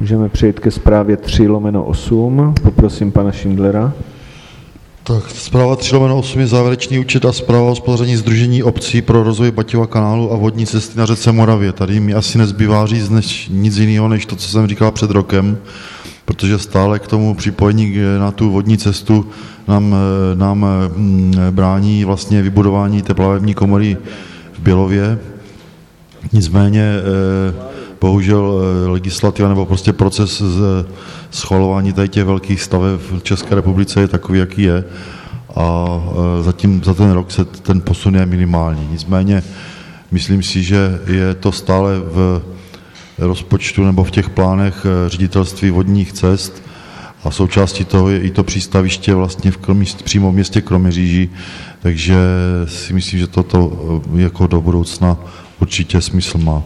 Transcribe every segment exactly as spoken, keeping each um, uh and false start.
Můžeme přejít ke zprávě tři lomeno osm. Poprosím pana Šindlera. Tak, zpráva tři lomeno osm je závěrečný účet a zpráva o hospodaření Sdružení obcí pro rozvoj Baťova kanálu a vodní cesty na řece Moravě. Tady mi asi nezbývá říct než, nic jiného, než to, co jsem říkal před rokem, protože stále k tomu připojení na tu vodní cestu nám, nám brání vlastně vybudování té plavební komory v Bělově. Nicméně bohužel legislativa nebo prostě proces schvalování tady těch velkých staveb v České republice je takový, jaký je, a zatím za ten rok se ten posun je minimální. Nicméně myslím si, že je to stále v rozpočtu nebo v těch plánech ředitelství vodních cest a součástí toho je i to přístaviště vlastně v Kroměříži, přímo v městě Kroměříži, takže si myslím, že toto jako do budoucna určitě smysl má.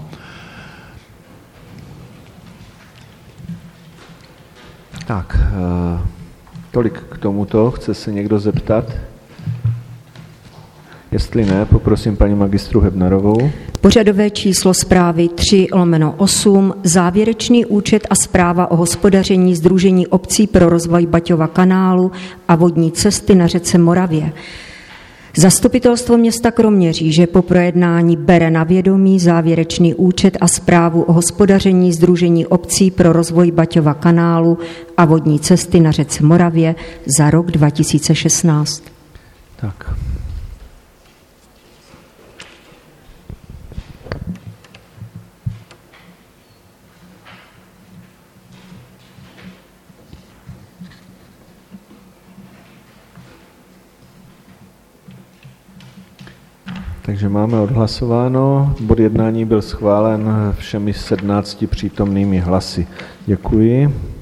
Tak, tolik k tomuto. Chce se někdo zeptat? Jestli ne, poprosím paní magistru Hebnerovou. Pořadové číslo zprávy tři lomeno osm, závěrečný účet a zpráva o hospodaření Sdružení obcí pro rozvoj Baťova kanálu a vodní cesty na řece Moravě. Zastupitelstvo města Kroměříže po projednání bere na vědomí závěrečný účet a zprávu o hospodaření Sdružení obcí pro rozvoj Baťova kanálu a vodní cesty na řece Moravě za rok dva tisíce šestnáct. Tak. Takže máme odhlasováno. Bod jednání byl schválen všemi sedmnácti přítomnými hlasy. Děkuji.